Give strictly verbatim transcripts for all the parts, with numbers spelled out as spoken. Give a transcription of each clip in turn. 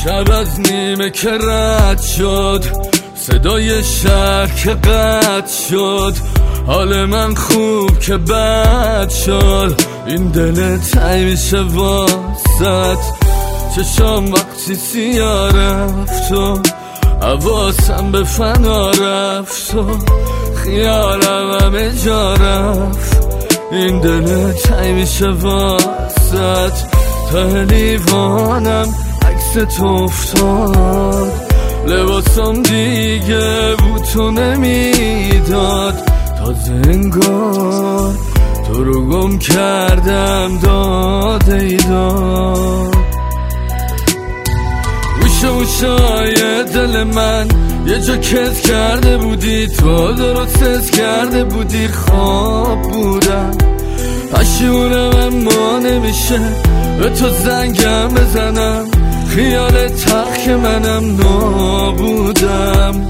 شب از نیمه که رد شد، صدای شهر که قطع شد، حال من خوب که بد شد. این دل تنگ میشه واسط، چشام وقتی سیاه رفت و حواسم به فنا رفت و خیالم همه جا رفت. این دل تنگ میشه واسط، تا لیوانم عکس تو افتاد، لباسم دیگه بوتو نمیداد. تازه انگار تو رو گم کردم داده ای داد. گوشه گوشای دل من یه جا کز کرده بودی، تو درست حس کرده بودی خواب بودم. پشیمونم اما نمیشه به تو زنگم بزنم، خیال تخت که منم نابودم.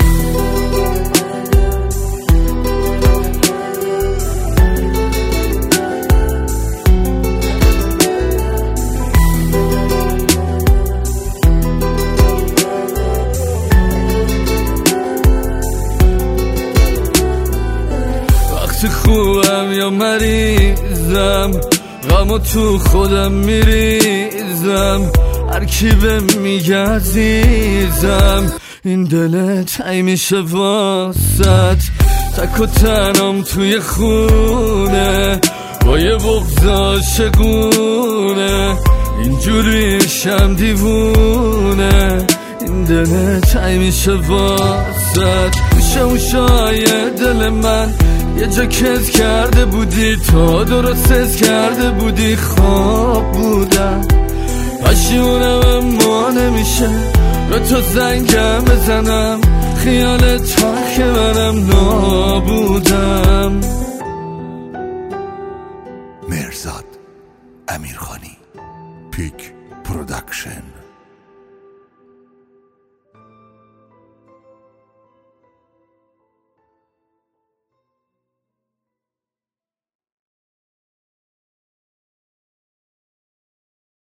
وقتی خوبم یا مریضم، غمو تو خودم میریزم، هر کی به میگه عزیزم. این دل تنگ میشه واسط، تک و تنم توی خونه با یه بغض عاشقونه، اینجوری شم دیوونه. این دل تنگ میشه واسط، گوشه گوشای دل من یه جا کز کرده بودی، تو درست حس کرده بودی خواب بودم. پشیمونم اما نمیشه به تو زنگم بزنم، خیال تاک منم نابودم. مرزاد امیرخانی، پیک پرودکشن.